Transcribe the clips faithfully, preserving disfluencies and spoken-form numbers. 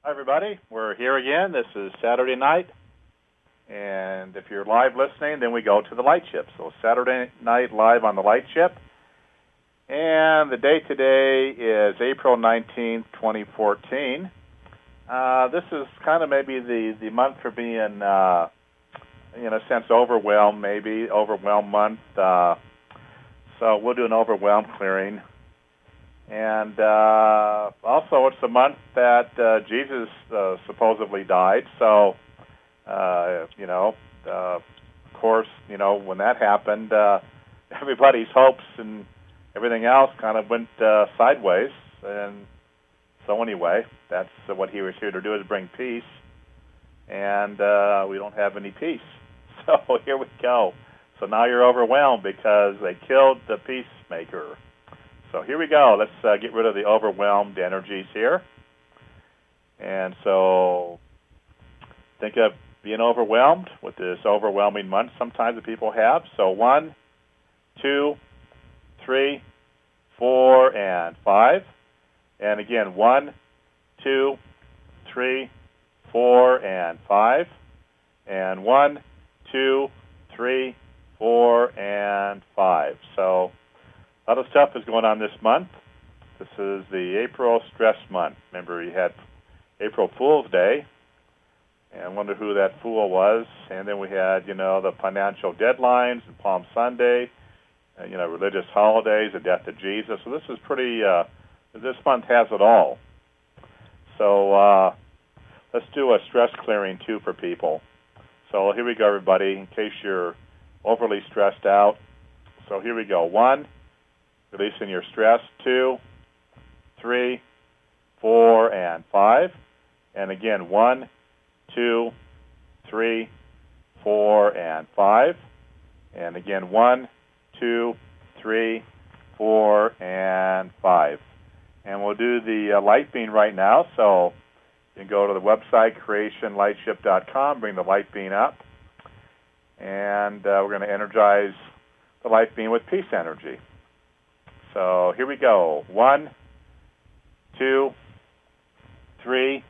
Hi, everybody. We're here again. This is Saturday night. And if you're live listening, then we go to the Light Ship. So Saturday night live on the Light Ship. And the date today is April nineteenth, twenty fourteen. Uh, this is kind of maybe the, the month for being, uh, in a sense, overwhelmed, maybe, overwhelmed month. Uh, so we'll do an overwhelm clearing. And uh, also, it's the month that uh, Jesus uh, supposedly died. So, uh, you know, uh, of course, you know, when that happened, uh, everybody's hopes and everything else kind of went uh, sideways. And so anyway, that's uh, what he was here to do, is bring peace. And uh, we don't have any peace. So here we go. So now you're overwhelmed because they killed the peacemaker. So here we go. Let's uh, get rid of the overwhelmed energies here. And so think of being overwhelmed with this overwhelming month sometimes that people have. So one, two, three, four, and five. And again, one, two, three, four, and five. And one, two, three, four, and five. So a lot of stuff is going on this month. This is the April stress month. Remember, you had April Fool's Day, and I wonder who that fool was. And then we had, you know, the financial deadlines and Palm Sunday, uh, you know, religious holidays, the death of Jesus. So this is pretty, uh, this month has it all. So uh, let's do a stress clearing, too, for people. So here we go, everybody, in case you're overly stressed out. So here we go. One, releasing your stress. Two, three, four, and five. And again, one, two, three, four, and five. And again, one, two, three, four, and five. And we'll do the uh, light beam right now. So you can go to the website, creation light ship dot com, bring the light beam up. And uh, we're going to energize the light beam with peace energy. So here we go. One, two, three,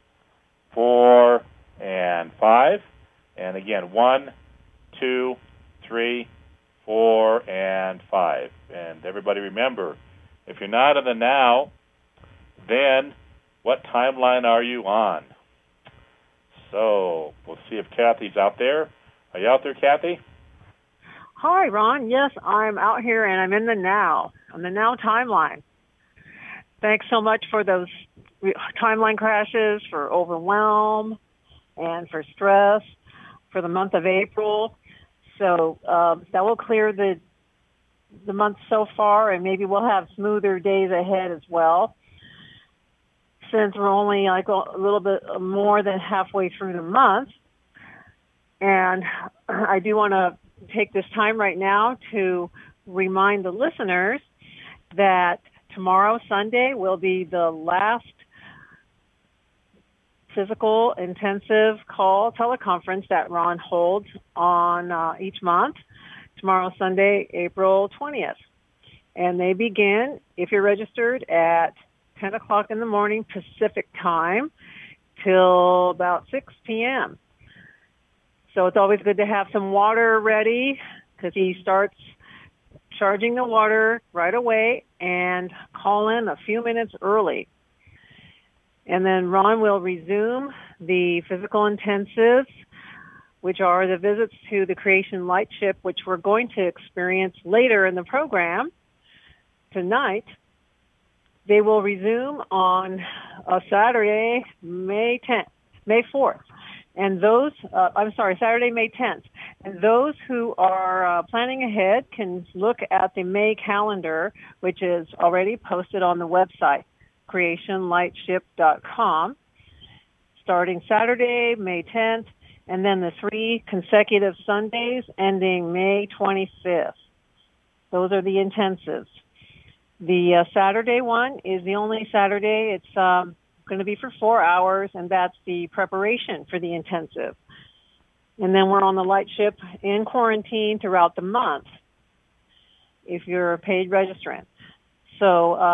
four, and five. And again, one, two, three, four, and five. And everybody remember, if you're not in the now, then what timeline are you on? So we'll see if Kathy's out there. Are you out there, Kathy? Hi, Ron. Yes, I'm out here, and I'm in the now, on the now timeline. Thanks so much for those timeline crashes, for overwhelm, and for stress for the month of April. So um, that will clear the the month so far, and maybe we'll have smoother days ahead as well. Since we're only like a little bit more than halfway through the month, and I do want to take this time right now to remind the listeners that tomorrow, Sunday, will be the last physical intensive call teleconference that Ron holds on uh, each month. Tomorrow, Sunday, April twentieth. And they begin, if you're registered, at ten o'clock in the morning Pacific time till about six p.m. So it's always good to have some water ready because he starts charging the water right away and call in a few minutes early. And then Ron will resume the physical intensives, which are the visits to the Creation Light Ship, which we're going to experience later in the program tonight. They will resume on a Saturday, May tenth, May fourth. And those, uh, I'm sorry, Saturday, May tenth. And those who are uh, planning ahead can look at the May calendar, which is already posted on the website, creation light ship dot com, starting Saturday, May tenth, and then the three consecutive Sundays ending May twenty-fifth. Those are the intensives. The uh, Saturday one is the only Saturday. It's um, going to be for four hours, and that's the preparation for the intensive. And then we're on the Light Ship in quarantine throughout the month if you're a paid registrant. So um,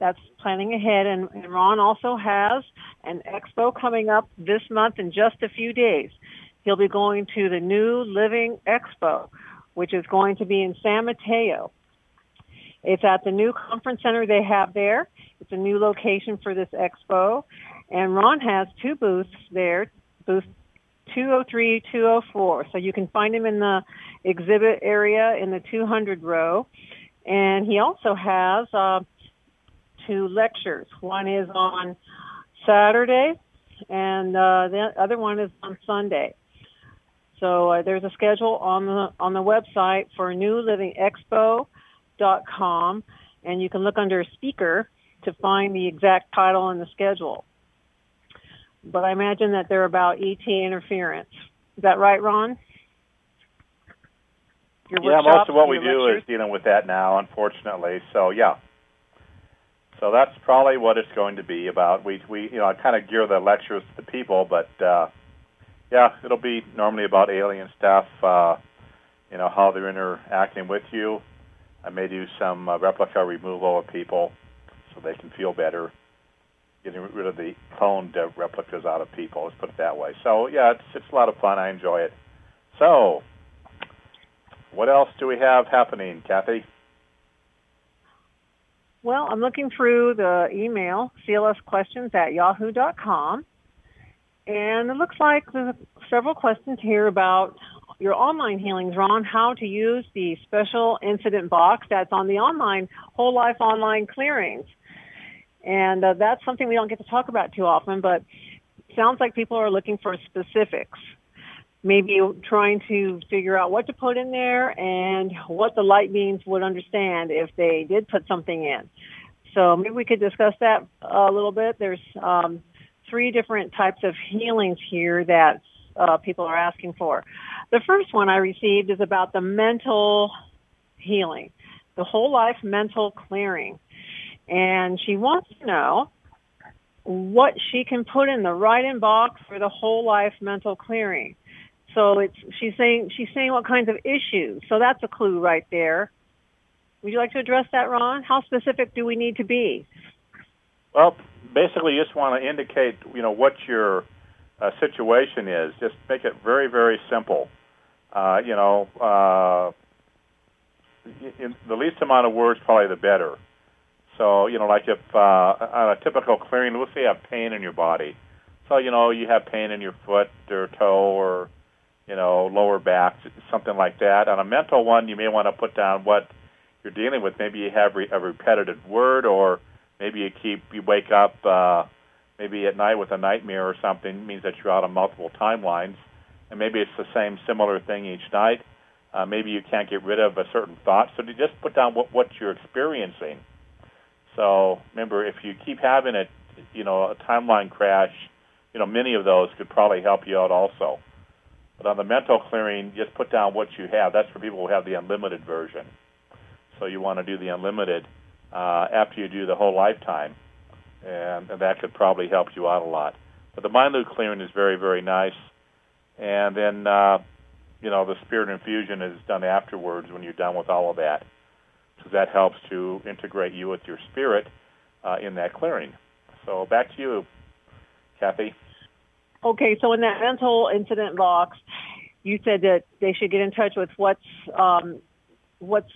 That's planning ahead. And, and Ron also has an expo coming up this month in just a few days. He'll be going to the New Living Expo, which is going to be in San Mateo. It's at the new conference center they have there. It's a new location for this expo. And Ron has two booths there, booth two oh three, two oh four. So you can find him in the exhibit area in the two hundred row. And he also has uh, two lectures. One is on Saturday, and uh, the other one is on Sunday. So uh, there's a schedule on the on the website for new living expo dot com, and you can look under speaker to find the exact title and the schedule. But I imagine that they're about E T interference. Is that right, Ron? Your yeah, workshops, most of what we your do lectures? is dealing with that now, unfortunately. So, yeah. So that's probably what it's going to be about. We, we you know, I kind of gear the lectures to the people, but, uh, yeah, it'll be normally about alien stuff, uh, you know, how they're interacting with you. I may do some uh, replica removal of people so they can feel better, getting rid of the cloned uh, replicas out of people, let's put it that way. So, yeah, it's, it's a lot of fun. I enjoy it. So, what else do we have happening, Kathy? Well, I'm looking through the email, C L S questions at yahoo dot com, and it looks like there's several questions here about your online healings, Ron, how to use the special incident box that's on the online, Whole Life Online Clearings. And uh, that's something we don't get to talk about too often, but it sounds like people are looking for specifics. Maybe trying to figure out what to put in there and what the light beings would understand if they did put something in. So maybe we could discuss that a little bit. There's um, three different types of healings here that uh, people are asking for. The first one I received is about the mental healing, the whole life mental clearing. And she wants to know what she can put in the write-in box for the whole life mental clearing. So it's she's saying she's saying what kinds of issues. So that's a clue right there. Would you like to address that, Ron? How specific do we need to be? Well, basically, you just want to indicate, you know, what your uh, situation is. Just make it very, very simple. Uh, you know, uh, in the least amount of words, probably the better. So, you know, like if uh, on a typical clearing, let's say you have pain in your body. So, you know, you have pain in your foot or toe or, you know, lower back, something like that. On a mental one, you may want to put down what you're dealing with. Maybe you have re- a repetitive word, or maybe you keep, you wake up uh, maybe at night with a nightmare or something. It means that you're out on multiple timelines. And maybe it's the same similar thing each night. Uh, maybe you can't get rid of a certain thought. So you just put down what, what you're experiencing. So remember, if you keep having it, you know, a timeline crash, you know, many of those could probably help you out also. But on the mental clearing, just put down what you have. That's for people who have the unlimited version. So you want to do the unlimited uh, after you do the whole lifetime, and, and that could probably help you out a lot. But the mind loop clearing is very, very nice. And then, uh, you know, the spirit infusion is done afterwards when you're done with all of that. So that helps to integrate you with your spirit uh, in that clearing. So back to you, Kathy. Okay, so in that mental incident box, you said that they should get in touch with what's um, what's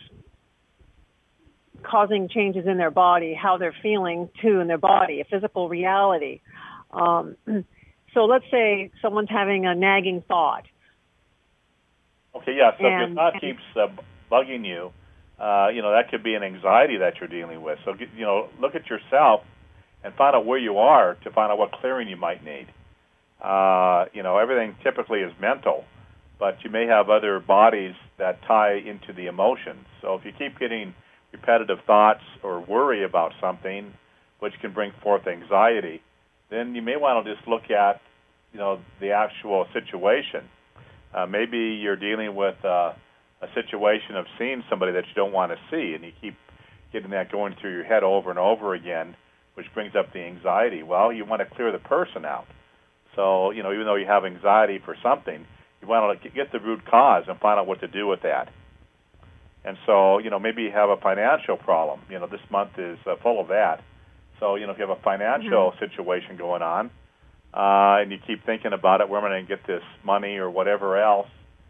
causing changes in their body, how they're feeling too in their body, a physical reality. Um, so let's say someone's having a nagging thought. Okay, yeah. So and, if your thought and, keeps uh, bugging you, uh, you know, that could be an anxiety that you're dealing with. So you know, look at yourself and find out where you are to find out what clearing you might need. Uh, you know, everything typically is mental, but you may have other bodies that tie into the emotions. So if you keep getting repetitive thoughts or worry about something, which can bring forth anxiety, then you may want to just look at, you know, the actual situation. Uh, maybe you're dealing with uh, a situation of seeing somebody that you don't want to see, and you keep getting that going through your head over and over again, which brings up the anxiety. Well, you want to clear the person out. So, you know, even though you have anxiety for something, you want to get the root cause and find out what to do with that. And so, you know, maybe you have a financial problem. You know, this month is uh, full of that. So, you know, if you have a financial mm-hmm. situation going on, uh, and you keep thinking about it, where am I going to get this money or whatever else,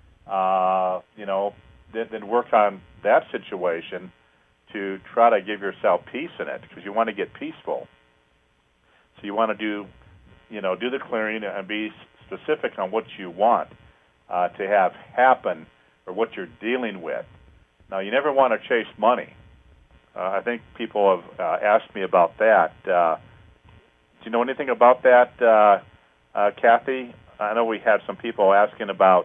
uh, you know, then, then work on that situation to try to give yourself peace in it, because you want to get peaceful. So you want to do, you know, do the clearing and be specific on what you want uh, to have happen or what you're dealing with. Now, you never want to chase money. Uh, I think people have uh, asked me about that. Uh, do you know anything about that, uh, uh, Kathy? I know we had some people asking about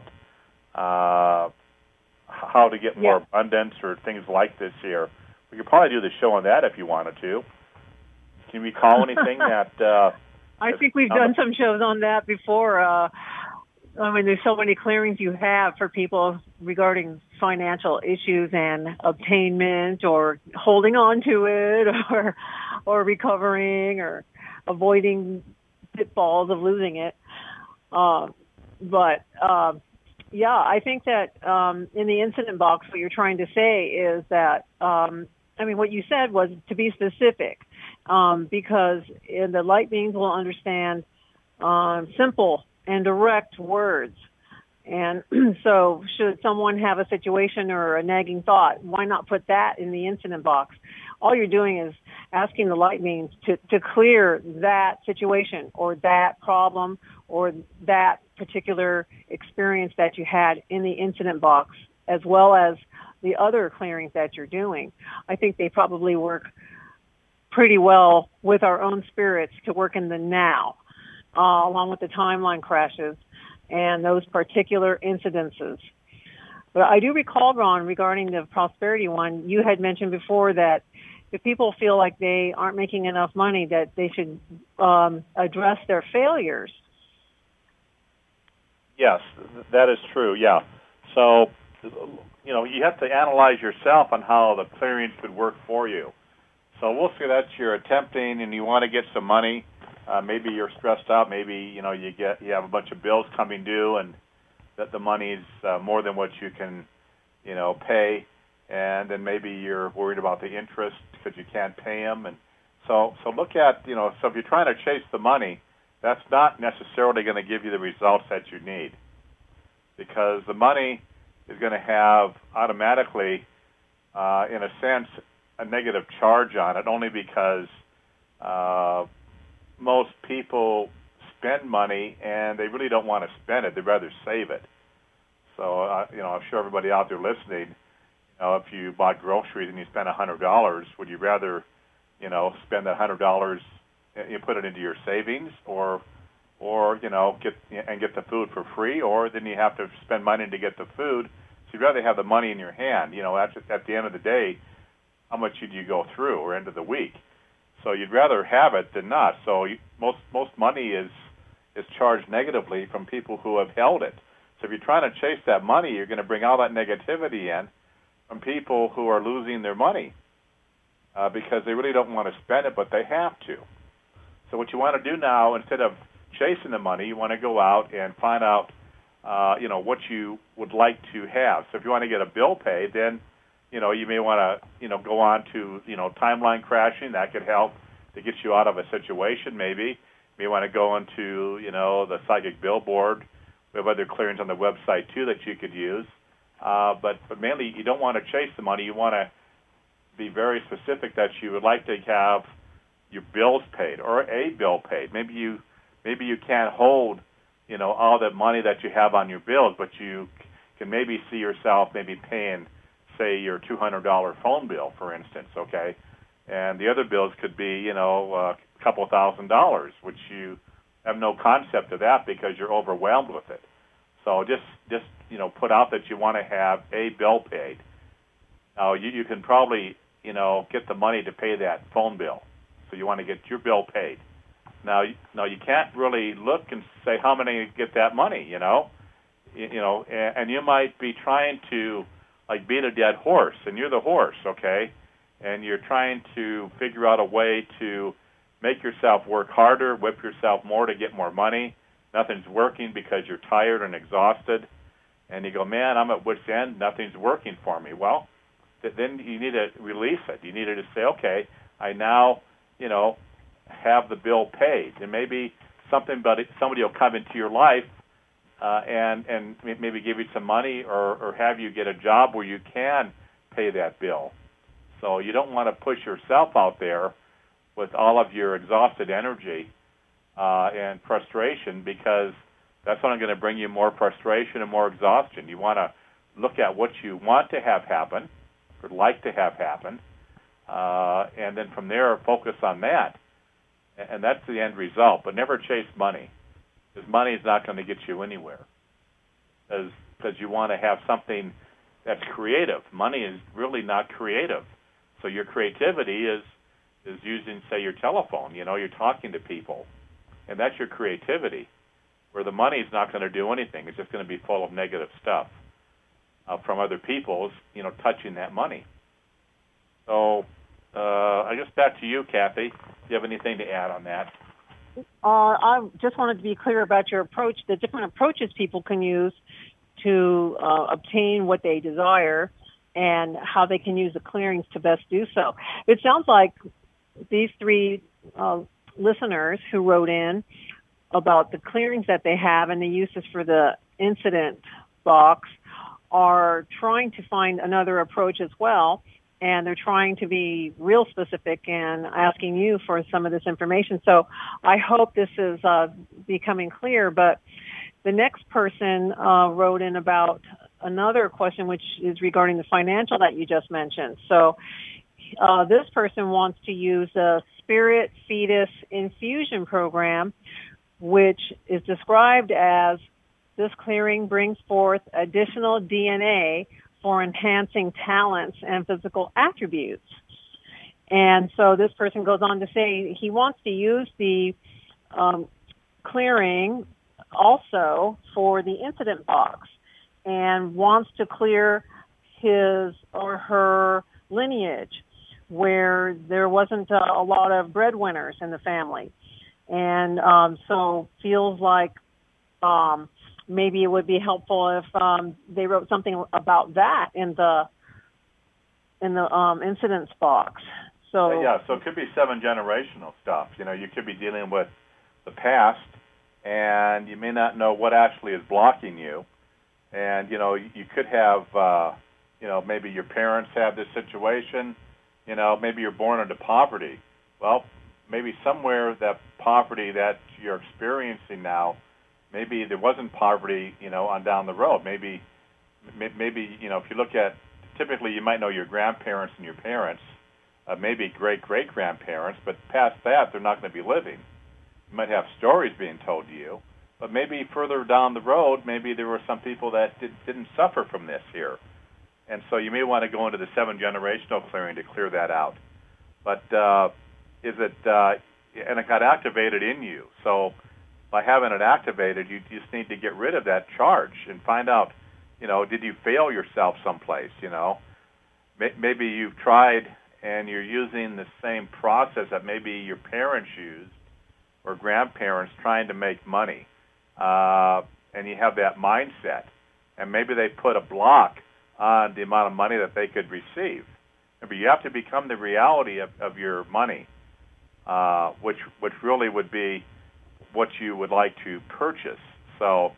uh, how to get more yeah. abundance or things like this here. We could probably do the show on that if you wanted to. Can you recall anything that... Uh, I think we've done some shows on that before. Uh, I mean, there's so many clearings you have for people regarding financial issues and obtainment or holding on to it or or recovering or avoiding pitfalls of losing it. Uh, but, uh, yeah, I think that um, in the incident box, what you're trying to say is that, um, I mean, what you said was to be specific, um, because in the light beings will understand um, simple and direct words. And so should someone have a situation or a nagging thought, why not put that in the incident box? All you're doing is asking the light beings to, to clear that situation or that problem or that particular experience that you had in the incident box, as well as the other clearings that you're doing. I think they probably work pretty well with our own spirits to work in the now, uh, along with the timeline crashes and those particular incidences. But I do recall, Ron, regarding the prosperity one, you had mentioned before that if people feel like they aren't making enough money, that they should um, address their failures. Yes, that is true, yeah. So, you know, you have to analyze yourself on how the clearing could work for you. So we'll say that you're attempting and you want to get some money. Uh, maybe you're stressed out. Maybe, you know, you get you have a bunch of bills coming due and that the money's uh, more than what you can, you know, pay. And then maybe you're worried about the interest because you can't pay them. And so, so look at, you know, so if you're trying to chase the money, that's not necessarily going to give you the results that you need, because the money is going to have automatically, uh, in a sense, a negative charge on it, only because uh, most people spend money and they really don't want to spend it. They'd rather save it. So, uh, you know, I'm sure everybody out there listening, you know, if you bought groceries and you spent one hundred dollars, would you rather, you know, spend that one hundred dollars you put it into your savings, or, or you know, get and get the food for free, or then you have to spend money to get the food. So you'd rather have the money in your hand. You know, at, at the end of the day, how much did you go through, or end of the week? So you'd rather have it than not. So you, most most money is is charged negatively from people who have held it. So if you're trying to chase that money, you're going to bring all that negativity in from people who are losing their money uh, because they really don't want to spend it, but they have to. So what you want to do now, instead of chasing the money, you want to go out and find out, uh, you know, what you would like to have. So if you want to get a bill paid, then, you know, you may want to, you know, go on to, you know, timeline crashing. That could help to get you out of a situation, maybe. You may want to go into, you know, the psychic billboard. We have other clearings on the website, too, that you could use. Uh, but, but mainly, you don't want to chase the money. You want to be very specific that you would like to have your bills paid or a bill paid. Maybe you maybe you can't hold, you know, all that money that you have on your bills, but you can maybe see yourself maybe paying, say, your two hundred dollars phone bill, for instance, okay? And the other bills could be, you know, a couple thousand dollars, which you have no concept of that because you're overwhelmed with it. So just, just you know, put out that you want to have a bill paid. Now, you, you can probably, you know, get the money to pay that phone bill. So you want to get your bill paid. Now, now you can't really look and say how many get that money, you know, you, you know, and, and you might be trying to like beat a dead horse, and you're the horse, okay, and you're trying to figure out a way to make yourself work harder, whip yourself more to get more money. Nothing's working because you're tired and exhausted, and you go, man, I'm at wit's end. Nothing's working for me. Well, th- then you need to release it. You need to just say, okay, I now, you know, have the bill paid. And maybe something, but somebody will come into your life uh, and and maybe give you some money, or, or have you get a job where you can pay that bill. So you don't want to push yourself out there with all of your exhausted energy uh, and frustration, because that's only going to bring you more frustration and more exhaustion. You want to look at what you want to have happen, or like to have happen, uh, and then from there focus on that. And that's the end result. But never chase money, because money is not going to get you anywhere, because you want to have something that's creative. Money is really not creative. So your creativity is is using, say, your telephone. You know, you're talking to people, and that's your creativity, where the money is not going to do anything. It's just going to be full of negative stuff uh, from other people's, you know, touching that money. So uh, I guess back to you, Kathy. Do you have anything to add on that? Uh, I just wanted to be clear about your approach, the different approaches people can use to uh, obtain what they desire, and how they can use the clearings to best do so. It sounds like these three uh, listeners who wrote in about the clearings that they have and the uses for the incident box are trying to find another approach as well, and they're trying to be real specific and asking you for some of this information. So I hope this is uh, becoming clear, but the next person uh, wrote in about another question, which is regarding the financial that you just mentioned. So uh, this person wants to use a Spirit Fetus Infusion Program, which is described as this clearing brings forth additional D N A for enhancing talents and physical attributes. And so this person goes on to say he wants to use the um, clearing also for the incident box, and wants to clear his or her lineage where there wasn't a, a lot of breadwinners in the family. And um, so feels like um, maybe it would be helpful if um, they wrote something about that in the in the um, incidents box. So yeah, so it could be seven generational stuff. You know, you could be dealing with the past, and you may not know what actually is blocking you. And, you know, you could have, uh, you know, maybe your parents have this situation. You know, maybe you're born into poverty. Well, maybe somewhere that poverty that you're experiencing now, maybe there wasn't poverty, you know, on down the road. Maybe, maybe you know, if you look at, typically you might know your grandparents and your parents, uh, maybe great-great-grandparents, but past that, they're not going to be living. You might have stories being told to you. But maybe further down the road, maybe there were some people that did, didn't suffer from this here. And so you may want to go into the seven-generational clearing to clear that out. But uh, is it, uh, and it got activated in you. So by having it activated, you just need to get rid of that charge and find out, you know, did you fail yourself someplace, you know? Maybe you've tried and you're using the same process that maybe your parents used or grandparents trying to make money. Uh, and you have that mindset, and maybe they put a block on the amount of money that they could receive. But you have to become the reality of, of your money, uh, which which really would be what you would like to purchase. So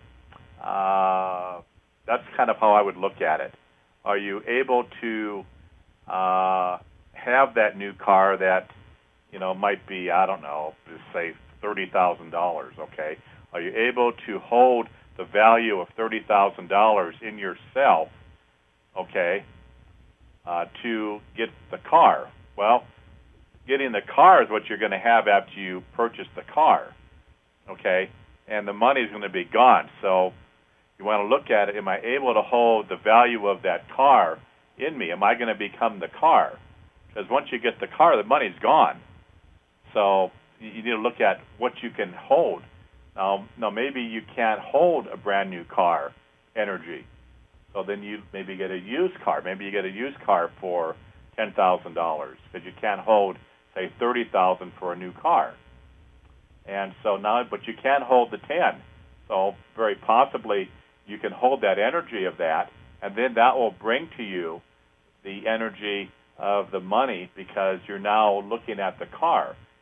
uh, that's kind of how I would look at it. Are you able to uh, have that new car that, you know, might be, I don't know, just say thirty thousand dollars, okay? Are you able to hold the value of thirty thousand dollars in yourself, okay, uh, to get the car? Well, getting the car is what you're going to have after you purchase the car, okay, and the money is going to be gone. So you want to look at it, am I able to hold the value of that car in me? Am I going to become the car? Because once you get the car, the money's gone. So you need to look at what you can hold. Now, now, maybe you can't hold a brand new car energy. So then you maybe get a used car. Maybe you get a used car for ten thousand dollars because you can't hold, say, thirty thousand dollars for a new car. And so now, but you can hold the ten. So very possibly you can hold that energy of that, and then that will bring to you the energy of the money because you're now looking at the car.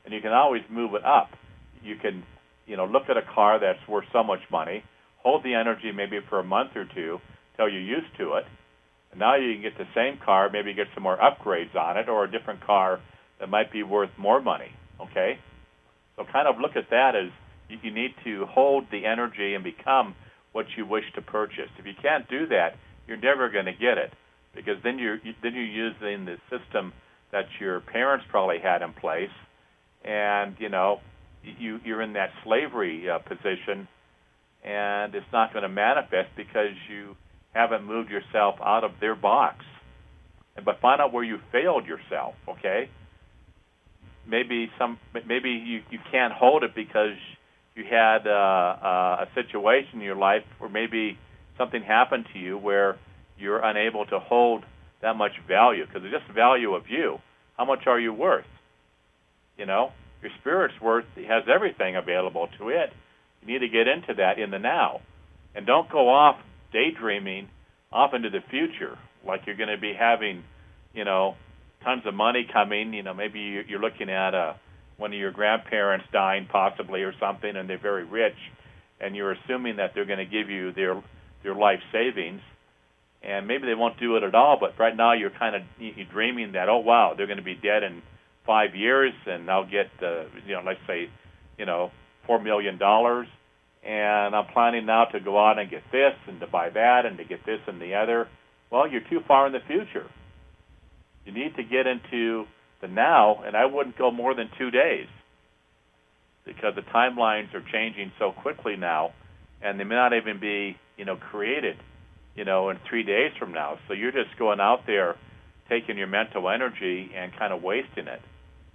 and you can always move it up. You can, you know, look at a car that's worth so much money, hold the energy maybe for a month or two till you're used to it, and now you can get the same car, maybe get some more upgrades on it, or a different car that might be worth more money, okay? So kind of look at that as you, you need to hold the energy and become what you wish to purchase. If you can't do that, you're never going to get it, because then you're, then you're using the system that your parents probably had in place, and, you know, you, you're in that slavery uh, position, and it's not going to manifest because you haven't moved yourself out of their box. But find out where you failed yourself, okay? Maybe some, maybe you, you can't hold it because you had uh, uh, a situation in your life, or maybe something happened to you where you're unable to hold that much value, because it's just value of you. How much are you worth? You know, your spirit's worth, it has everything available to it. You need to get into that in the now. And don't go off daydreaming off into the future, like you're going to be having, you know, tons of money coming. You know, maybe you're looking at a, one of your grandparents dying possibly or something, and they're very rich, and you're assuming that they're going to give you their their life savings, and maybe they won't do it at all, but right now you're kind of you're dreaming that, oh, wow, they're going to be dead in five years, and I'll get, uh, you know, let's say, you know, four million dollars, and I'm planning now to go out and get this and to buy that and to get this and the other. Well, you're too far in the future. You need to get into the now, and I wouldn't go more than two days because the timelines are changing so quickly now, and they may not even be, you know, created, you know, in three days from now. So you're just going out there, taking your mental energy and kind of wasting it.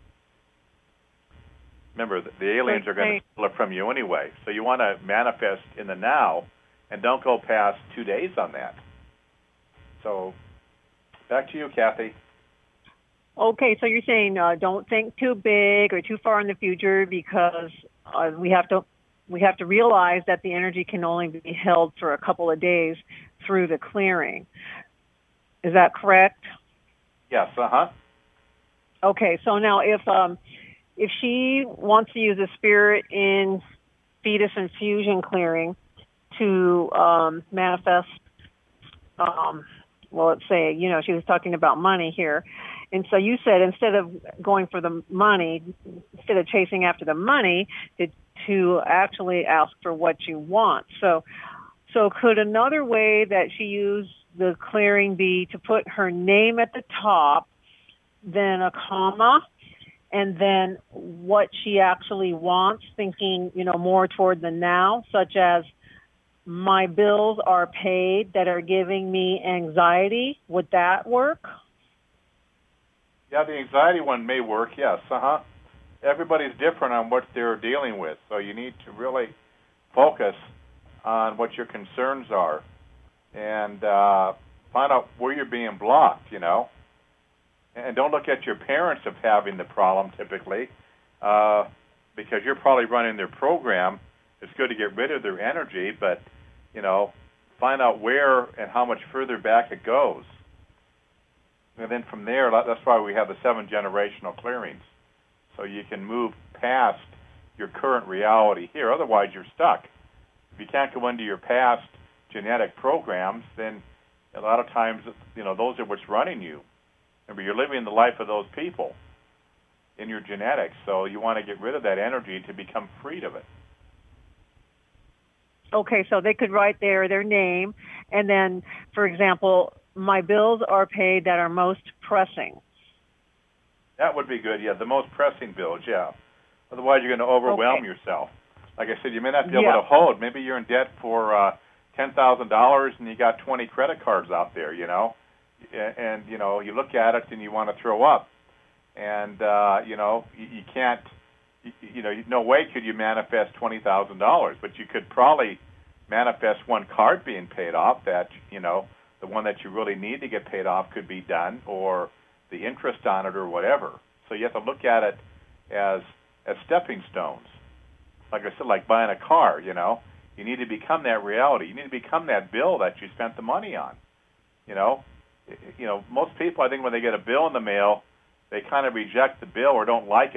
Remember, the aliens are going to steal it from you anyway. So you want to manifest in the now, and don't go past two days on that. So back to you, Kathy. Okay, so you're saying uh, don't think too big or too far in the future, because uh, we have to we have to realize that the energy can only be held for a couple of days through the clearing. Is that correct? Yes. Uh huh. Okay, so now if um, if she wants to use a spirit in fetus infusion clearing to um, manifest, um, well, let's say, you know, she was talking about money here. And so you said instead of going for the money, instead of chasing after the money, to, to actually ask for what you want. So, so could another way that she used the clearing be to put her name at the top, then a comma, and then what she actually wants, thinking, you know, more toward the now, such as my bills are paid that are giving me anxiety? Would that work? Yeah, the anxiety one may work, yes. Uh-huh. Everybody's different on what they're dealing with, so you need to really focus on what your concerns are and uh, find out where you're being blocked, you know. And don't look at your parents of having the problem typically, uh, because you're probably running their program. It's good to get rid of their energy, but, you know, find out where and how much further back it goes. And then from there, that's why we have the seven generational clearings, so you can move past your current reality here. Otherwise, you're stuck. If you can't go into your past genetic programs, then a lot of times, you know, those are what's running you. Remember, you're living the life of those people in your genetics, so you want to get rid of that energy to become freed of it. Okay, so they could write there their name, and then, for example, my bills are paid that are most pressing. That would be good, yeah, the most pressing bills, yeah. Otherwise, you're going to overwhelm okay. yourself. Like I said, you may not be able yeah. to hold. Maybe you're in debt for uh, ten thousand dollars and you got twenty credit cards out there, you know. And, you know, you look at it and you want to throw up. And, uh, you know, you, you can't, you, you know, no way could you manifest twenty thousand dollars, but you could probably manifest one card being paid off that, you know, the one that you really need to get paid off could be done, or the interest on it or whatever. So you have to look at it as as stepping stones. Like I said, like buying a car, you know. You need to become that reality. You need to become that bill that you spent the money on, you know. You know, most people, I think, when they get a bill in the mail, they kind of reject the bill or don't like it.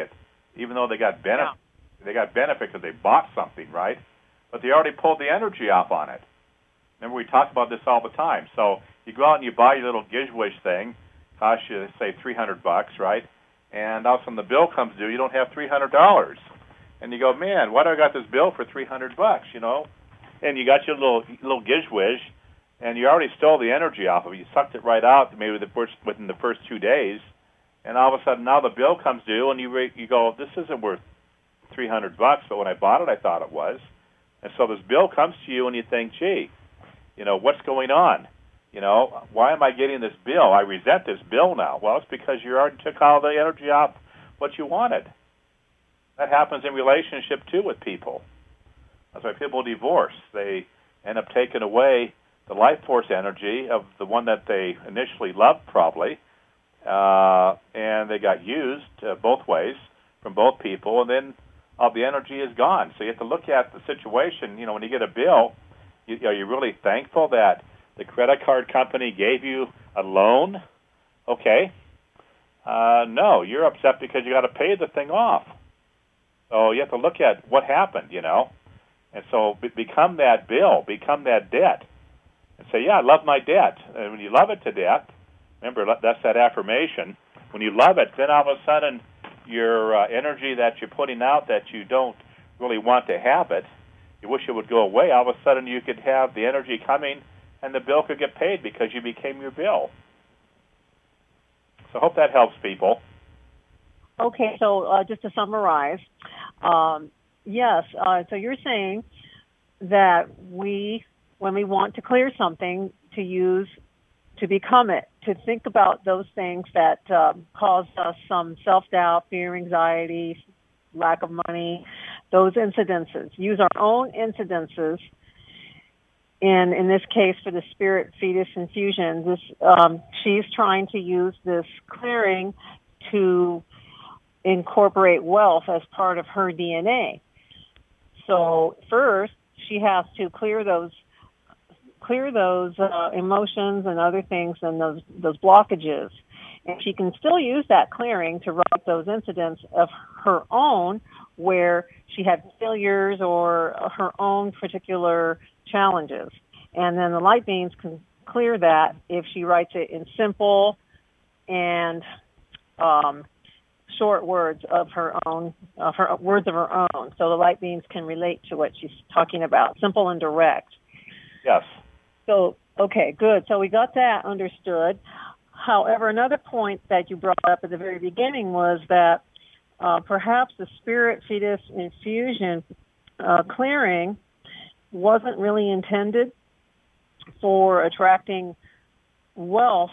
even though they got benefit. Yeah. They got benefit because they bought something, right? But they already pulled the energy off on it. Remember, we talk about this all the time. So you go out and you buy your little Gizwish thing, costs you, say, three hundred bucks, right? And all of a sudden the bill comes due, you don't have three hundred dollars. And you go, man, why do I got this bill for three hundred bucks, you know? And you got your little little Gizwish, and you already stole the energy off of it. You sucked it right out maybe the first, within the first two days, and all of a sudden now the bill comes due, and you re- you go, this isn't worth three hundred bucks, but when I bought it, I thought it was. And so this bill comes to you, and you think, gee, you know, what's going on? You know, why am I getting this bill? I resent this bill now. Well, it's because you already took all the energy off what you wanted. That happens in relationship, too, with people. That's why people divorce. They end up taking away the life force energy of the one that they initially loved, probably, uh, and they got used uh, both ways from both people, and then all the energy is gone. So you have to look at the situation. You know, when you get a bill, you, are you really thankful that the credit card company gave you a loan? Okay. Uh, no, you're upset because you got to pay the thing off. So you have to look at what happened, you know. And so be- become that bill, become that debt. And say, yeah, I love my debt. And when you love it to death, remember, that's that affirmation. When you love it, then all of a sudden your uh, energy that you're putting out that you don't really want to have it, you wish it would go away, all of a sudden you could have the energy coming and the bill could get paid because you became your bill. So I hope that helps people. Okay, so uh, just to summarize, um, yes, uh, so you're saying that we, when we want to clear something, to use, to become it, to think about those things that um, cause us some self-doubt, fear, anxiety, lack of money, those incidences. Use our own incidences. And in this case, for the spirit fetus infusion, this um, she's trying to use this clearing to incorporate wealth as part of her D N A. So first, she has to clear those clear those uh, emotions and other things and those those blockages. And she can still use that clearing to write those incidents of her own where she had failures or her own particular challenges. And then the light beings can clear that if she writes it in simple and um, short words of her own, of her words of her own. So the light beings can relate to what she's talking about, simple and direct. Yes. So, okay, good. So we got that understood. However, another point that you brought up at the very beginning was that uh, perhaps the spirit fetus infusion uh, clearing wasn't really intended for attracting wealth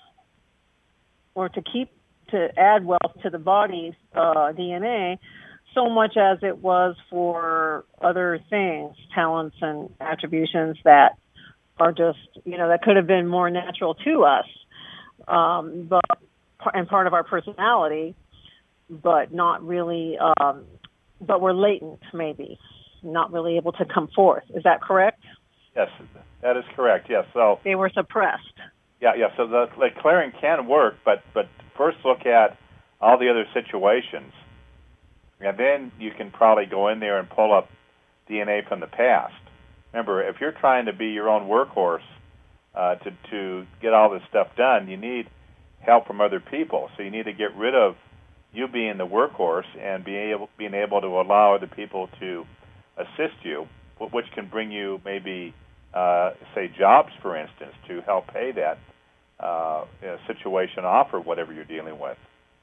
or to keep, to add wealth to the body's uh, D N A so much as it was for other things, talents and attributions that are just, you know, that could have been more natural to us, um, but and part of our personality, but not really, um, but were latent maybe, not really able to come forth. Is that correct? Yes, that is correct. Yes, so they were suppressed. Yeah, yeah. So the like clearing can work, but but first look at all the other situations, and then you can probably go in there and pull up D N A from the past. Remember, if you're trying to be your own workhorse uh, to to get all this stuff done, you need help from other people. So you need to get rid of you being the workhorse and being able being able to allow other people to assist you, which can bring you maybe, uh, say, jobs, for instance, to help pay that uh, situation off or whatever you're dealing with.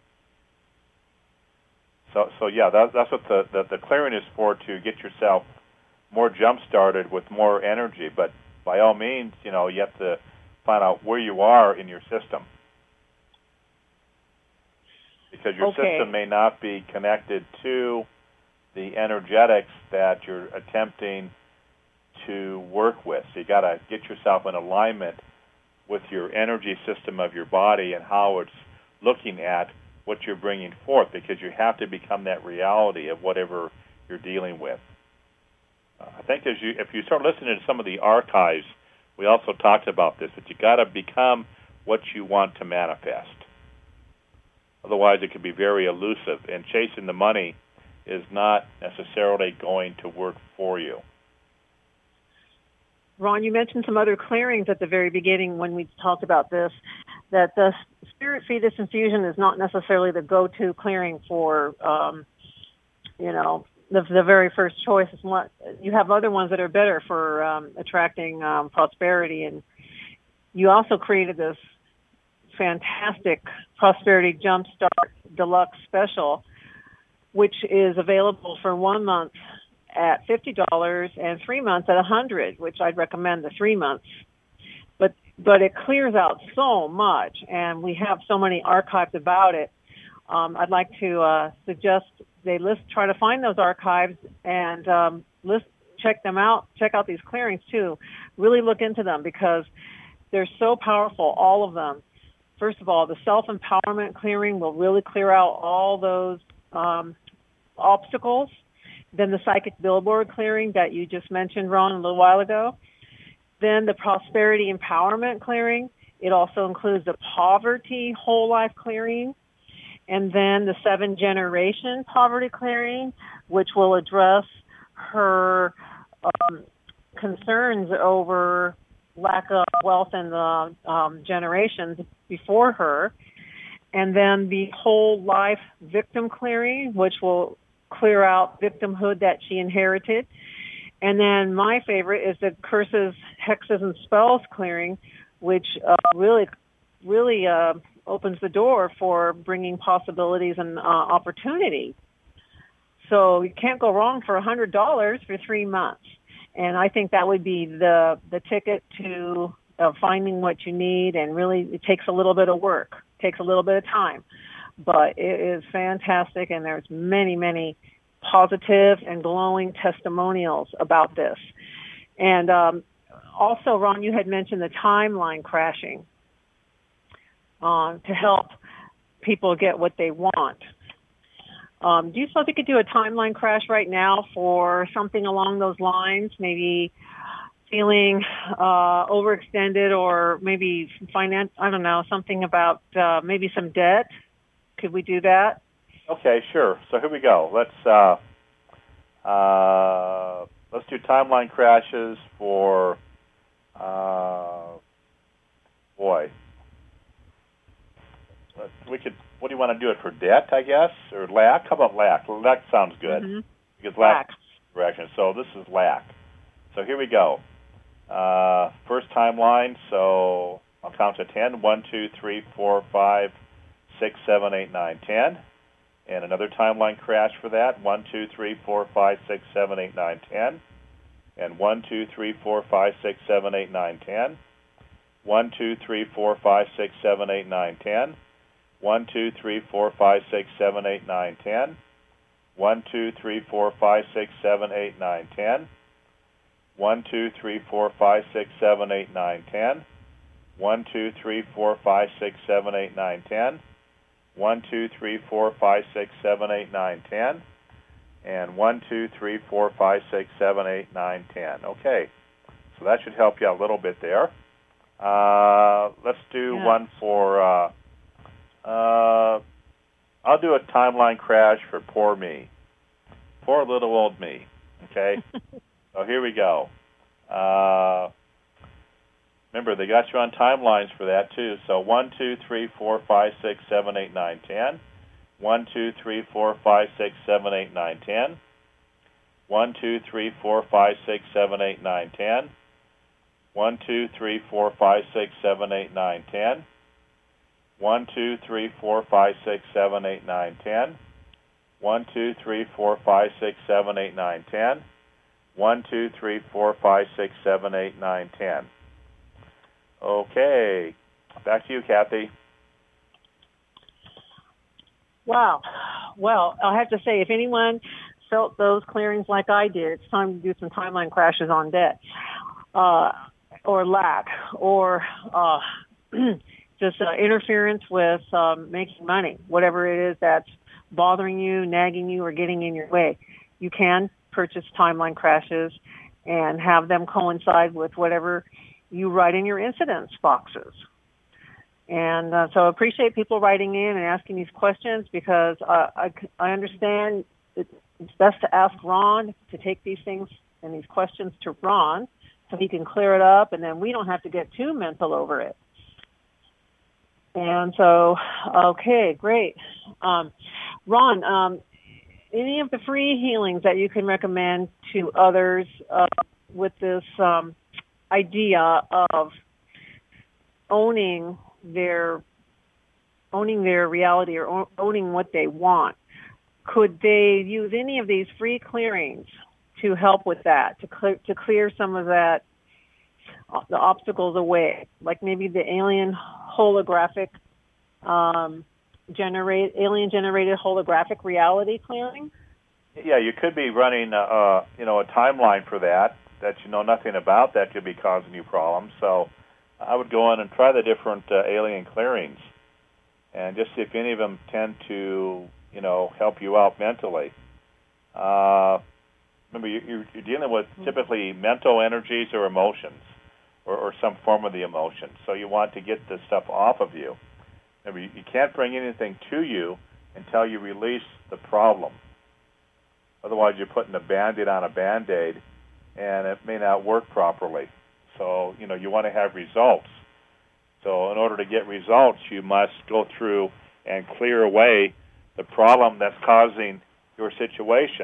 So, so yeah, that, that's what the, the, the clearing is for, to get yourself more jump-started with more energy. But by all means, you know, you have to find out where you are in your system. Because your okay. system may not be connected to the energetics that you're attempting to work with. So you got to get yourself in alignment with your energy system of your body and how it's looking at what you're bringing forth, because you have to become that reality of whatever you're dealing with. Uh, I think as you, if you start listening to some of the archives, we also talked about this, but you got to become what you want to manifest. Otherwise, it could be very elusive, and chasing the money is not necessarily going to work for you. Ron, you mentioned some other clearings at the very beginning when we talked about this, that the spirit fetus infusion is not necessarily the go-to clearing for, um, you know, the, the very first choice. Is what, you have other ones that are better for um, attracting um, prosperity. And you also created this fantastic Prosperity Jumpstart Deluxe Special, which is available for one month at fifty dollars and three months at one hundred dollars, which I'd recommend the three months. But but it clears out so much, and we have so many archives about it. Um, I'd like to uh, suggest they list, try to find those archives and um, list, check them out. Check out these clearings too. Really look into them because they're so powerful, all of them. First of all, the self-empowerment clearing will really clear out all those um, obstacles. Then the psychic billboard clearing that you just mentioned, Ron, a little while ago. Then the prosperity empowerment clearing. It also includes the poverty whole life clearing. And then the seven generation poverty clearing, which will address her um, concerns over lack of wealth in the um, generations before her. And then the whole life victim clearing, which will clear out victimhood that she inherited. And then my favorite is the curses, hexes, and spells clearing, which uh, really, really uh, opens the door for bringing possibilities and uh, opportunity. So you can't go wrong for one hundred dollars for three months. And I think that would be the the ticket to uh, finding what you need. And really, it takes a little bit of work, takes a little bit of time. But it is fantastic, and there's many, many positive and glowing testimonials about this. And um, also, Ron, you had mentioned the timeline crashing uh, to help people get what they want. Um, do you suppose you could do a timeline crash right now for something along those lines, maybe feeling uh, overextended or maybe finance, I don't know, something about uh, maybe some debt? Could we do that? Okay, sure. So here we go. Let's uh, uh, let's do timeline crashes for uh, boy. We could. What do you want to do it for? Debt, I guess, or lack? How about lack? Lack sounds good Mm-hmm. because lack Lack. direction. So this is lack. So here we go. Uh, first timeline. So I'll count to ten. One, two, three, four, five. Six, seven, eight, nine, ten, and another timeline crash for that. One, two, three, four, five, six, seven, eight, nine, ten, and one, two, three, four, five, six, seven, eight, nine, ten. One, two, three, four, five, six, seven, eight, nine, ten. One, two, three, four, five, six, seven, eight, nine, ten. One, two, three, four, five, six, seven, eight, nine, ten. One, two, three, four, five, six, seven, eight, nine, ten. One, two, three, four, five, six, seven, eight, nine, ten. One, two, three, four, five, six, seven, eight, nine, ten, and one, two, three, four, five, six, seven, eight, nine, ten. Okay, so that should help you a little bit there. Uh, let's do yeah. one for. Uh, uh, I'll do a timeline crash for poor me, poor little old me. Okay, so here we go. Uh, Remember, they got you on timelines for that, too. So one, two, three, four, five, six, seven, eight, nine, ten. one, two, three, four, five, six, seven, eight, nine, ten. one, two, three, four, five, six, seven, eight, nine, ten. one, two, three, four, five, six, seven, eight, nine, ten. one, two, three, four, five, six, seven, eight, nine, ten. one, two, three, four, five, six, seven, eight, nine, ten. one, two, three, four, five, six, seven, eight, nine, ten. Okay, back to you, Kathy. Wow. Well, I have to say, if anyone felt those clearings like I did, it's time to do some timeline crashes on debt, uh, or lack, or uh, just uh, interference with um, making money, whatever it is that's bothering you, nagging you, or getting in your way. You can purchase timeline crashes and have them coincide with whatever you write in your incidents boxes. And uh, so I appreciate people writing in and asking these questions because uh, I, I understand it, it's best to ask Ron to take these things and these questions to Ron so he can clear it up, and then we don't have to get too mental over it. And so, okay, great. Um, Ron, um, any of the free healings that you can recommend to others uh, with this um, idea of owning their owning their reality or owning what they want? Could they use any of these free clearings to help with that, to clear, to clear some of that, the obstacles away, like maybe the alien holographic, um, generate alien generated holographic reality clearing? Yeah, you could be running, a, uh, you know, a timeline for that that you know nothing about that could be causing you problems. So I would go in and try the different uh, alien clearings and just see if any of them tend to, you know, help you out mentally. Uh, remember, you're, you're dealing with typically mental energies or emotions, or, or some form of the emotion. So you want to get this stuff off of you. Remember, you, you can't bring anything to you until you release the problem. Otherwise, you're putting a Band-Aid on a Band-Aid, and it may not work properly. So, you know, you want to have results. So in order to get results, you must go through and clear away the problem that's causing your situation.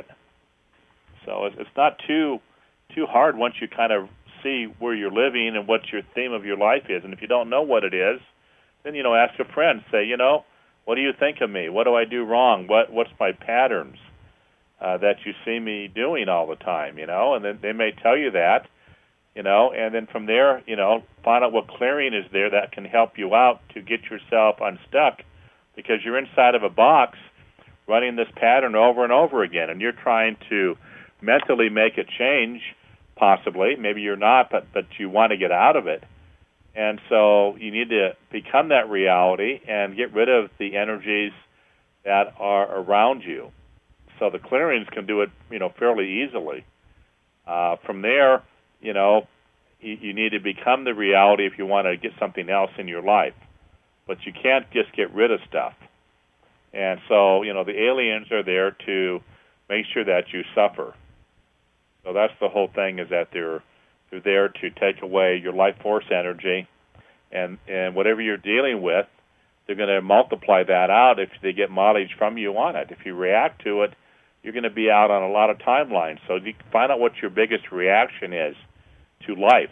So it's not too too hard once you kind of see where you're living and what your theme of your life is. And if you don't know what it is, then, you know, ask a friend. Say, you know, what do you think of me? What do I do wrong? What What's my patterns uh, that you see me doing all the time, you know? And then they may tell you that, you know, and then from there, you know, find out what clearing is there that can help you out to get yourself unstuck, because you're inside of a box running this pattern over and over again, and you're trying to mentally make a change, possibly. Maybe you're not, but, but you want to get out of it. And so you need to become that reality and get rid of the energies that are around you. So the clearings can do it, you know, fairly easily. Uh, from there, you know, you, you need to become the reality if you want to get something else in your life. But you can't just get rid of stuff. And so, you know, the aliens are there to make sure that you suffer. So that's the whole thing, is that they're they're there to take away your life force energy, and, and whatever you're dealing with, they're going to multiply that out if they get mileage from you on it. If you react to it, you're going to be out on a lot of timelines. So you find out what your biggest reaction is to life,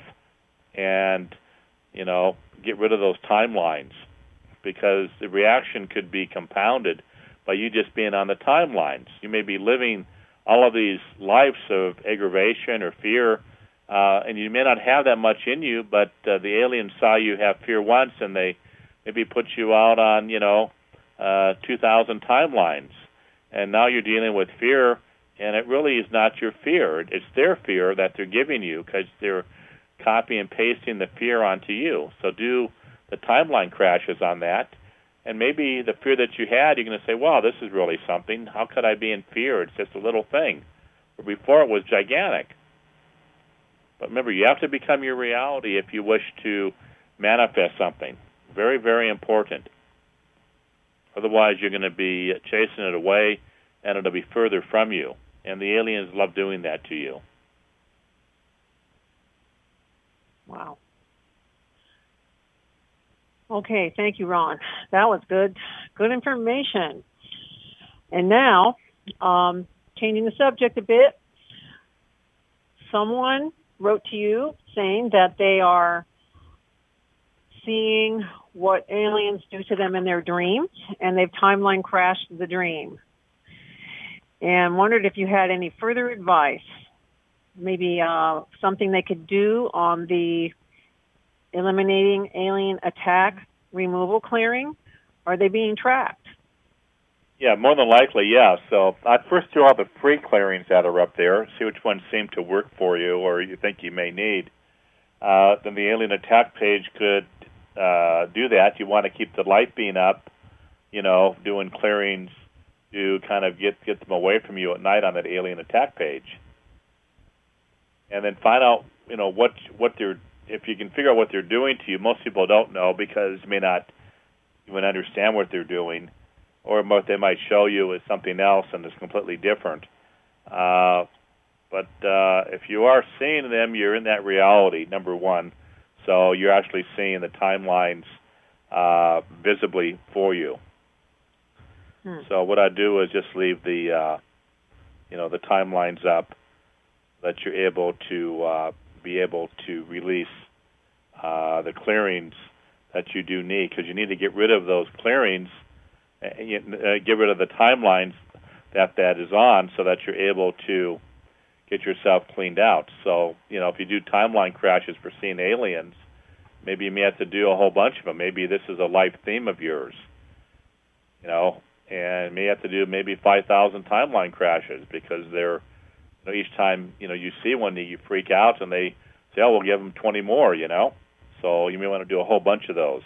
and, you know, get rid of those timelines, because the reaction could be compounded by you just being on the timelines. You may be living all of these lives of aggravation or fear, uh, and you may not have that much in you, but uh, the aliens saw you have fear once, and they maybe put you out on, you know, uh, two thousand timelines. And now you're dealing with fear, and it really is not your fear. It's their fear that they're giving you, because they're copy and pasting the fear onto you. So do the timeline crashes on that, and maybe the fear that you had, you're going to say, wow, this is really something. How could I be in fear? It's just a little thing. But before it was gigantic. But remember, you have to become your reality if you wish to manifest something. Very, very important. Otherwise, you're going to be chasing it away, and it'll be further from you. And the aliens love doing that to you. Wow. Okay, thank you, Ron. That was good, good information. And now, um, changing the subject a bit, someone wrote to you saying that they are seeing what aliens do to them in their dreams, and they've timeline crashed the dream. And wondered if you had any further advice, maybe uh, something they could do on the eliminating alien attack removal clearing. Are they being tracked? Yeah, more than likely, yeah. So I'd first do all the free clearings that are up there, see which ones seem to work for you or you think you may need. Uh, then the alien attack page could uh, do that. You want to keep the light beam up, you know, doing clearings to kind of get, get them away from you at night on that alien attack page. And then find out, you know, what what they're, if you can figure out what they're doing to you. Most people don't know because you may not even understand what they're doing, or what they might show you is something else and it's completely different. Uh, but uh, if you are seeing them, you're in that reality, number one. So you're actually seeing the timelines uh, visibly for you. Hmm. So what I do is just leave the, uh, you know, the timelines up, that you're able to uh, be able to release uh, the clearings that you do need, because you need to get rid of those clearings, uh, get rid of the timelines that that is on, so that you're able to get yourself cleaned out. So, you know, if you do timeline crashes for seeing aliens, maybe you may have to do a whole bunch of them. Maybe this is a life theme of yours, you know, and you may have to do maybe five thousand timeline crashes, because they're, you know, each time, you know, you see one, you freak out, and they say, oh, we'll give them twenty more, you know. So you may want to do a whole bunch of those.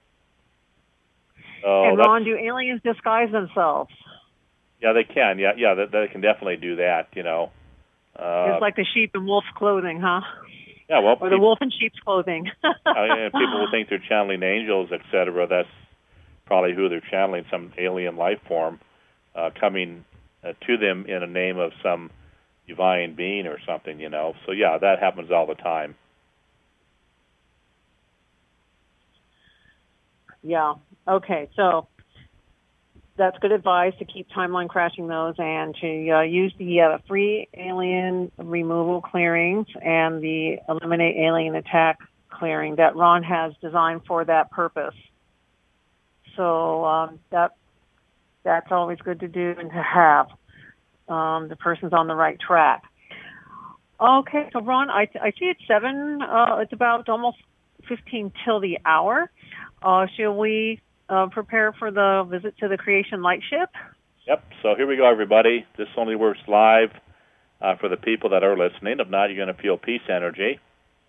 So and Ron, do aliens disguise themselves? Yeah, they can. Yeah, yeah, they, they can definitely do that, you know. Uh, it's like the sheep in wolf's clothing, huh? Yeah, well, or the people, wolf in sheep's clothing. uh, and people will think they're channeling angels, et cetera. That's probably who they're channeling, some alien life form uh, coming uh, to them in a name of some divine being or something, you know. So, yeah, that happens all the time. Yeah. Okay. So that's good advice to keep timeline crashing those, and to uh, use the uh, free alien removal clearings and the eliminate alien attack clearing that Ron has designed for that purpose. So um, that that's always good to do and to have. Um, the person's on the right track. Okay. So Ron, I, I see it's seven. Uh, it's about almost fifteen till the hour. Uh, shall we uh, prepare for the visit to the Creation Lightship? Yep. So here we go, everybody. This only works live uh, for the people that are listening. If not, you're going to feel peace energy.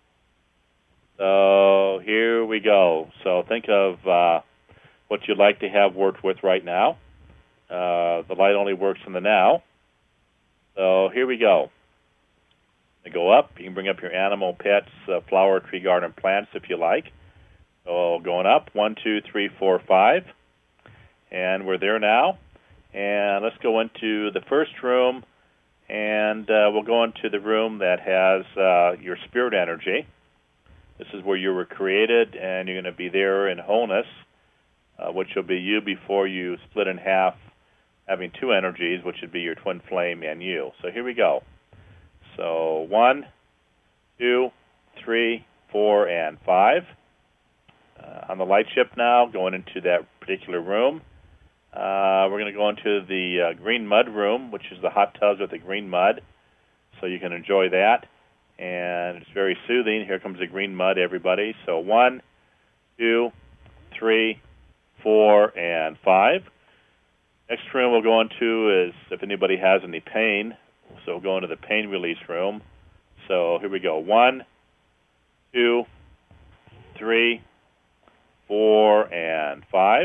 So here we go. So think of uh, what you'd like to have worked with right now. Uh, the light only works in the now. So here we go. You go up. You can bring up your animal, pets, uh, flower, tree, garden, plants if you like. So going up, one, two, three, four, five, and we're there now. And let's go into the first room, and uh, we'll go into the room that has uh, your spirit energy. This is where you were created, and you're going to be there in wholeness, uh, which will be you before you split in half, having two energies, which would be your twin flame and you. So here we go. So one, two, three, four, and five. Uh, on the light ship now, going into that particular room. Uh, we're going to go into the uh, green mud room, which is the hot tubs with the green mud, so you can enjoy that. And it's very soothing. Here comes the green mud, everybody. So one, two, three, four, and five. Next room we'll go into is if anybody has any pain. So we'll go into the pain release room. So here we go. One, two, three, four, and five.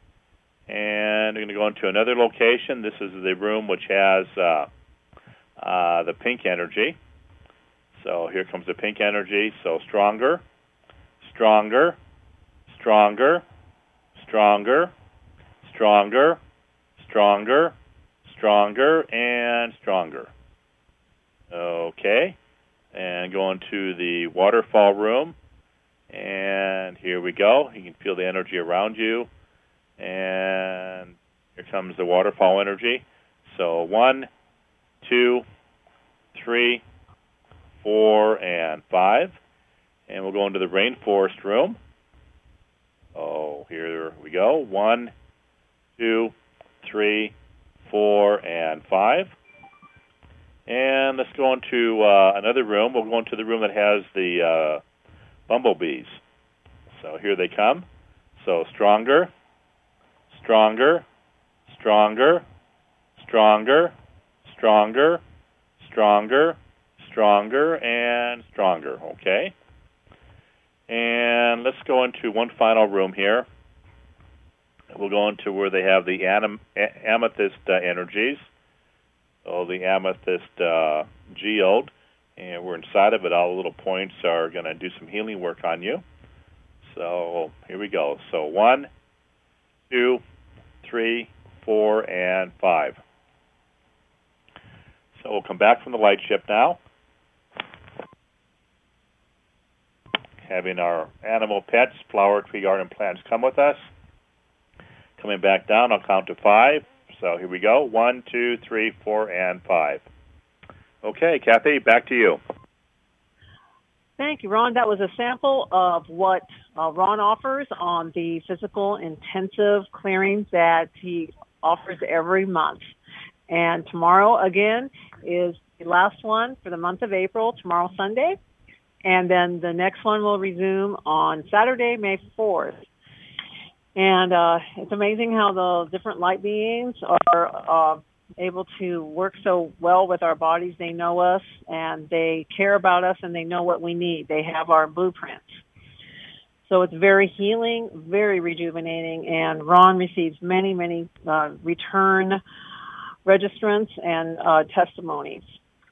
And we're going to go into another location. This is the room which has uh, uh, the pink energy. So here comes the pink energy. So stronger, stronger, stronger, stronger, stronger, stronger, stronger, and stronger. Okay. And go into the waterfall room. And here we go. You can feel the energy around you. And here comes the waterfall energy. So one, two, three, four, and five. And we'll go into the rainforest room. Oh, here we go. One, two, three, four, and five. And let's go into uh, another room. We'll go into the room that has the uh, bumblebees. So here they come. So stronger, stronger, stronger, stronger, stronger, stronger, stronger, and stronger. Okay? And let's go into one final room here. We'll go into where they have the anem- amethyst uh, energies. So the amethyst uh, geode. And we're inside of it. All the little points are going to do some healing work on you. So here we go. So one, two, three, four, and five. So we'll come back from the light ship now. Having our animal pets, flower, tree, garden, plants come with us. Coming back down, I'll count to five. So here we go. One, two, three, four, and five. Okay, Kathy, back to you. Thank you, Ron. That was a sample of what uh, Ron offers on the physical intensive clearings that he offers every month. And tomorrow, again, is the last one for the month of April, tomorrow, Sunday. And then the next one will resume on Saturday, May fourth. And uh, it's amazing how the different light beings are uh, able to work so well with our bodies. They know us, and they care about us, and they know what we need. They have our blueprints. So it's very healing, very rejuvenating, and Ron receives many, many uh, return registrants and uh, testimonies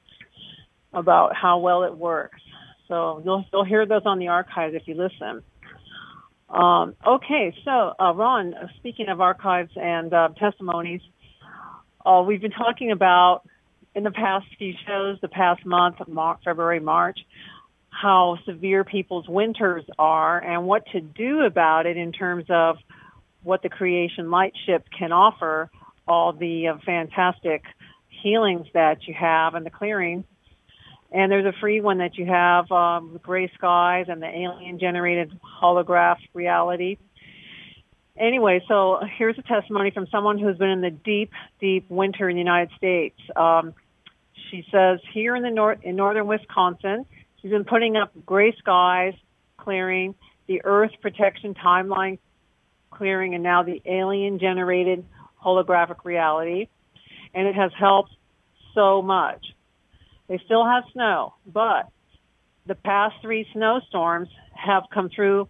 about how well it works. So you'll, you'll hear those on the archives if you listen. Um, okay, so uh, Ron, speaking of archives and uh, testimonies, uh, we've been talking about in the past few shows, the past month, March, February, March, how severe people's winters are and what to do about it in terms of what the Creation Light Ship can offer, all the uh, fantastic healings that you have and the clearing. And there's a free one that you have, um, the gray skies and the alien-generated holograph reality. Anyway, so here's a testimony from someone who's been in the deep, deep winter in the United States. Um, she says here in the north, in northern Wisconsin, she's been putting up gray skies clearing, the Earth protection timeline clearing, and now the alien-generated holographic reality. And it has helped so much. They still have snow, but the past three snowstorms have come through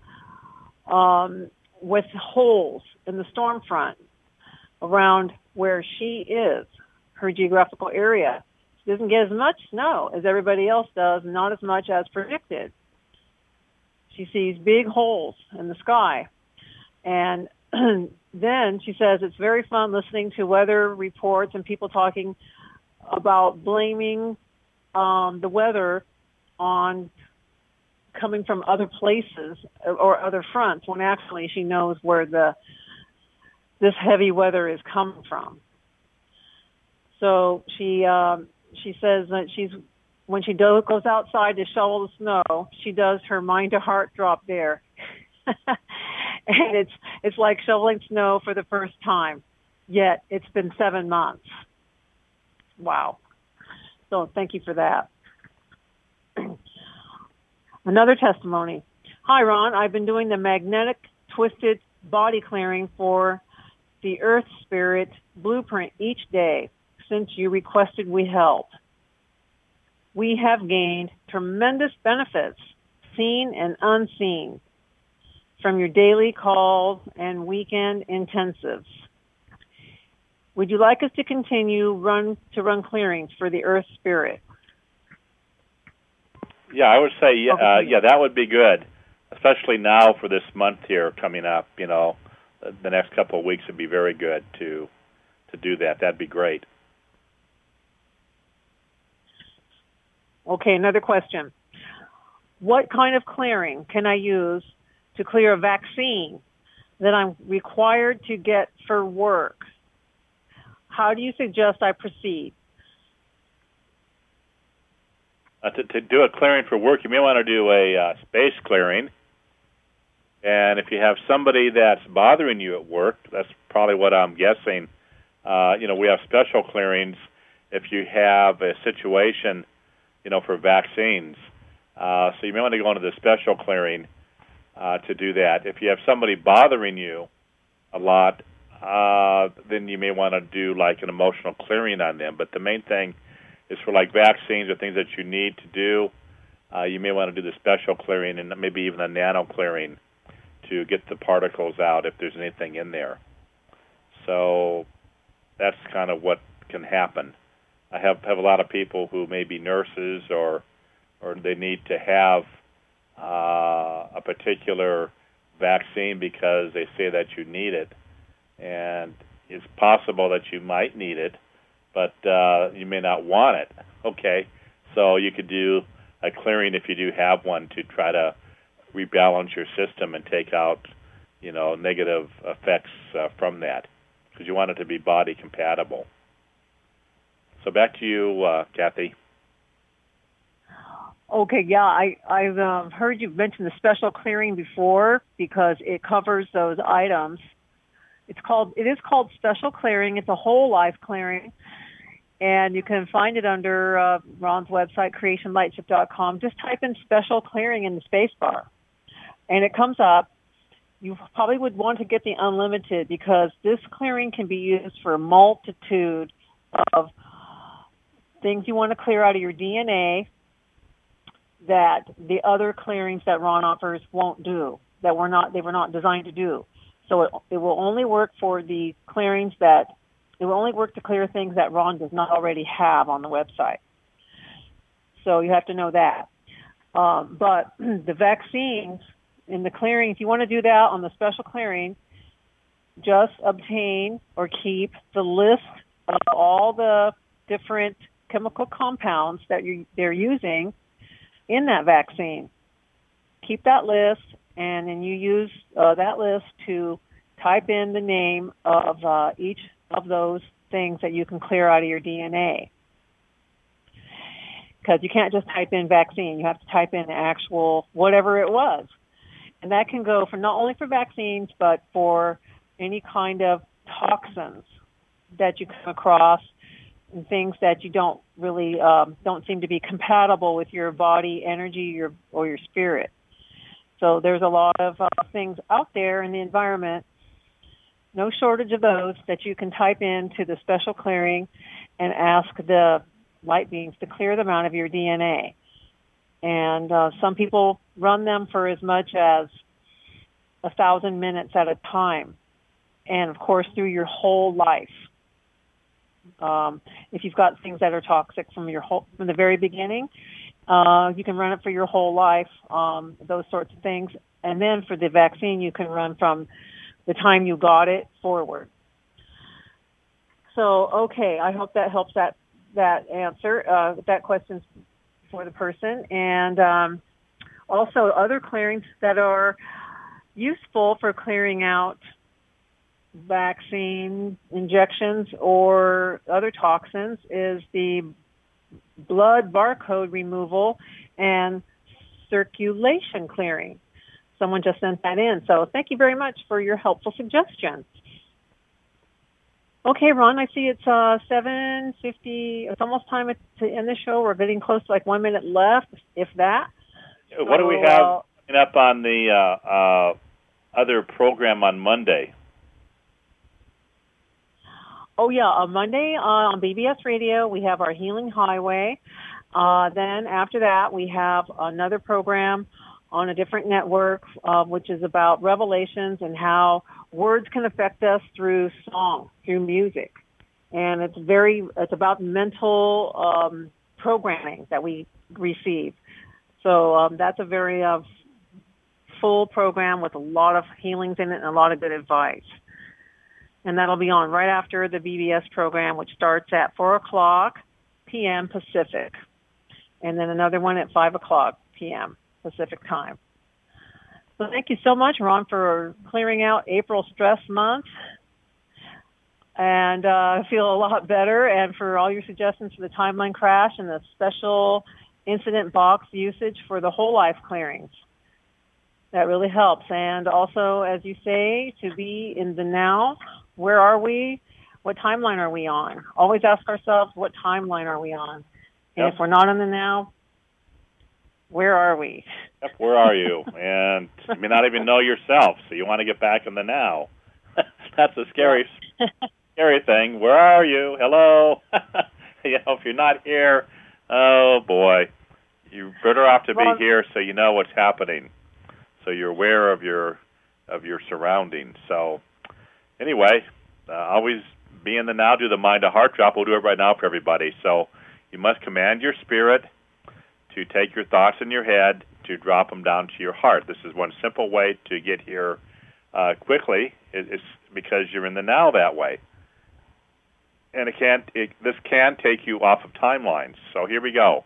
um, with holes in the storm front around where she is, her geographical area. She doesn't get as much snow as everybody else does, not as much as predicted. She sees big holes in the sky. And then she says it's very fun listening to weather reports and people talking about blaming Um, the weather on coming from other places or other fronts when actually she knows where the this heavy weather is coming from. So she um, she says that she's when she do, goes outside to shovel the snow, she does her mind to heart drop there, and it's it's like shoveling snow for the first time. Yet it's been seven months. Wow. So thank you for that. Another testimony. Hi, Ron. I've been doing the magnetic twisted body clearing for the Earth Spirit blueprint each day since you requested we help. We have gained tremendous benefits, seen and unseen, from your daily calls and weekend intensives. Would you like us to continue run to run clearings for the Earth Spirit? Yeah, I would say, yeah, uh, yeah, that would be good, especially now for this month here coming up. You know, the next couple of weeks would be very good to to do that. That'd be great. Okay, another question. What kind of clearing can I use to clear a vaccine that I'm required to get for work? How do you suggest I proceed? Uh, to, to do a clearing for work, you may want to do a uh, space clearing. And if you have somebody that's bothering you at work, that's probably what I'm guessing. Uh, you know, we have special clearings if you have a situation, you know, for vaccines. Uh, so you may want to go into the special clearing uh, to do that. If you have somebody bothering you a lot, uh, then you may want to do like an emotional clearing on them. But the main thing is for like vaccines or things that you need to do, uh, you may want to do the special clearing and maybe even a nano clearing to get the particles out if there's anything in there. So that's kind of what can happen. I have, have a lot of people who may be nurses or or they need to have uh, a particular vaccine because they say that you need it. and it's possible that you might need it, but uh, you may not want it. Okay, so you could do a clearing if you do have one to try to rebalance your system and take out, you know, negative effects uh, from that, because you want it to be body compatible. So back to you, uh, Kathy. Okay, yeah, I, I've um, heard you mention the special clearing before because it covers those items. It's called, it is called special clearing. It's a whole life clearing, and you can find it under uh, Ron's website, creation lightship dot com. Just type in special clearing in the space bar, and it comes up. You probably would want to get the unlimited because this clearing can be used for a multitude of things you want to clear out of your D N A that the other clearings that Ron offers won't do, that were not, they were not designed to do. So it, it will only work for the clearings that, it will only work to clear things that Ron does not already have on the website. So you have to know that. Um, but the vaccines in the clearing, if you want to do that on the special clearing, just obtain or keep the list of all the different chemical compounds that you, they're using in that vaccine. Keep that list, and then you use uh, that list to type in the name of uh, each of those things that you can clear out of your D N A. Because you can't just type in vaccine. You have to type in the actual whatever it was. And that can go for not only for vaccines, but for any kind of toxins that you come across and things that you don't really, um, don't seem to be compatible with your body energy your, or your spirit. So there's a lot of uh, things out there in the environment, no shortage of those, that you can type into the special clearing and ask the light beings to clear them out of your D N A. And uh, some people run them for as much as a thousand minutes at a time. And, of course, through your whole life. Um, if you've got things that are toxic from your whole, from the very beginning, uh, you can run it for your whole life, um, those sorts of things. And then for the vaccine, you can run from the time you got it forward. So, okay, I hope that helps that, that answer, uh, that question's for the person. And um, also other clearings that are useful for clearing out vaccine injections or other toxins is the blood barcode removal and circulation clearing. Someone just sent that in. So thank you very much for your helpful suggestion. Okay, Ron, I see it's uh, seven fifty. It's almost time to end the show. We're getting close to like one minute left, if that. What so, do we have uh, coming up on the uh, uh, other program on Monday? Oh, yeah, on Monday uh, on B B S Radio, we have our Healing Highway. Uh, then after that, we have another program on a different network, uh, which is about revelations and how words can affect us through song, through music. And it's very, it's about mental um, programming that we receive. So um, that's a very uh, full program with a lot of healings in it and a lot of good advice. And that'll be on right after the B B S program, which starts at four o'clock p.m. Pacific. And then another one at five o'clock p.m. Pacific time. So thank you so much, Ron, for clearing out April Stress Month. And uh, I feel a lot better. And for all your suggestions for the timeline crash and the special incident box usage for the whole life clearings. That really helps. And also, as you say, to be in the now. Where are we? What timeline are we on? Always ask ourselves, what timeline are we on? And yep. If we're not in the now, where are we? Yep, where are you? And you may not even know yourself, so you want to get back in the now. That's a scary, scary thing. Where are you? Hello? You know, if you're not here, oh boy, you're better off to well, be here so you know what's happening, so you're aware of your of your surroundings. So anyway, uh, always be in the now. Do the mind to heart drop. We'll do it right now for everybody. So you must command your spirit to take your thoughts in your head, to drop them down to your heart. This is one simple way to get here uh, quickly It, it's because you're in the now that way. And it can't, it, this can take you off of timelines. So here we go.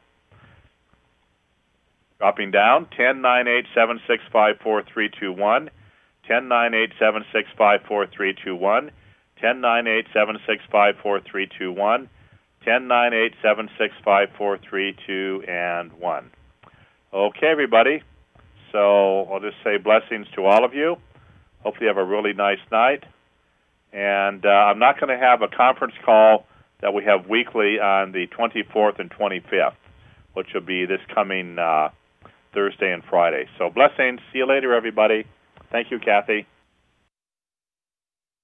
Dropping down, ten nine eight seven six five four three two one, ten nine eight seven six five four three two one, ten nine eight seven six five four three two one, ten nine eight seven six five four three two and one. Okay, everybody. So I'll just say blessings to all of you. Hopefully you have a really nice night. And uh, I'm not going to have a conference call that we have weekly on the twenty-fourth and twenty-fifth, which will be this coming uh, Thursday and Friday. So blessings. See you later, everybody. Thank you, Kathy.